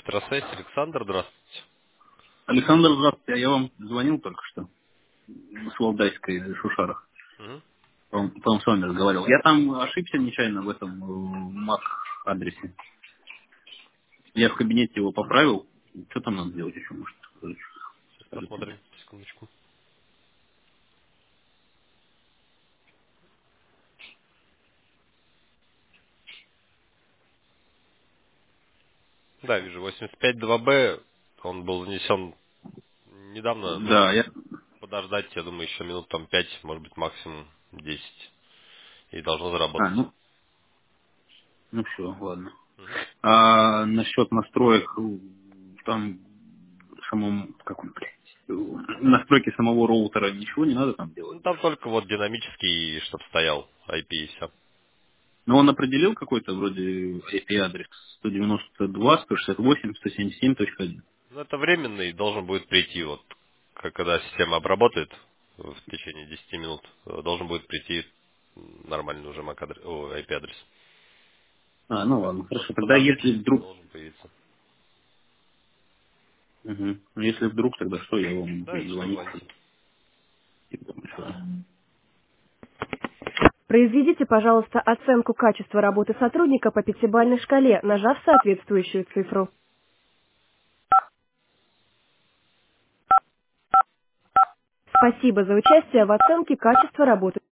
Петросвязь, Александр, здравствуйте. Александр, здравствуйте. Я вам звонил только что с Валдайской Шушарах. Мгм. По-моему, с вами разговаривал. Я там ошибся нечаянно в этом MAC адресе. Я в кабинете его поправил. Что там надо делать еще, может? Сейчас Скажите мне. посмотрим, секундочку. Да, вижу, 85.2b, он был внесен недавно, Да, нужно я... подождать, я думаю, еще минут там 5, может быть, максимум 10, и должно А, заработать. ну все, ладно. Мгм. А насчет настроек, там самому, как он, блядь, настройки самого роутера ничего не надо там делать Ну, там больше. только вот динамический, чтобы стоял IP и все. Но он определил какой-то вроде IP-адрес 192.168.177.1. Ну, это временный, должен будет прийти, вот, когда система обработает в течение 10 минут, должен будет прийти нормальный уже IP-адрес. А, ну ладно, хорошо. Тогда Подождите, если вдруг... должен появиться. Мгм. Ну, если вдруг, тогда что, я вам Да, если что, звоню. звоните. Типа, что? Произведите, пожалуйста, оценку качества работы сотрудника по пятибалльной шкале, нажав соответствующую цифру. Спасибо за участие в оценке качества работы.